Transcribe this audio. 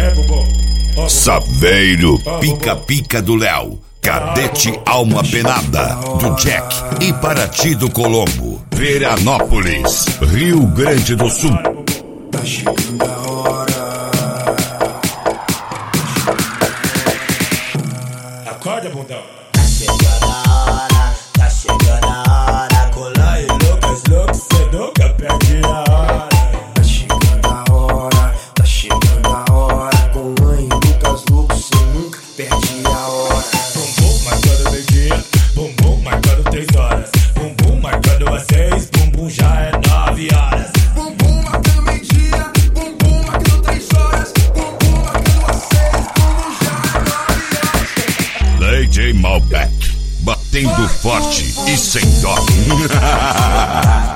Saveiro, Pica-Pica do Léo, Cadete Alma Penada do Jack e Paraty do Colombo, Veranópolis, Rio Grande do Sul. Tá chegando a hora. Acorda, bundão. Tá chegando a hora, tá chegando a hora. Colar e Lucas, cê nunca perde a hora. Tá chegando a hora, tá chegando a hora. Com mãe Lucas, cê nunca perde a hora. Bumbum marcando meio-dia, bumbum marcando 3 horas. Bumbum marcando às 6, bumbum já é 9 horas. Bumbum marcando meio-dia, bumbum marcando 3 horas. Bumbum marcando às 6, bumbum já é 9 horas. DJ Malbec, batendo forte e sem dó.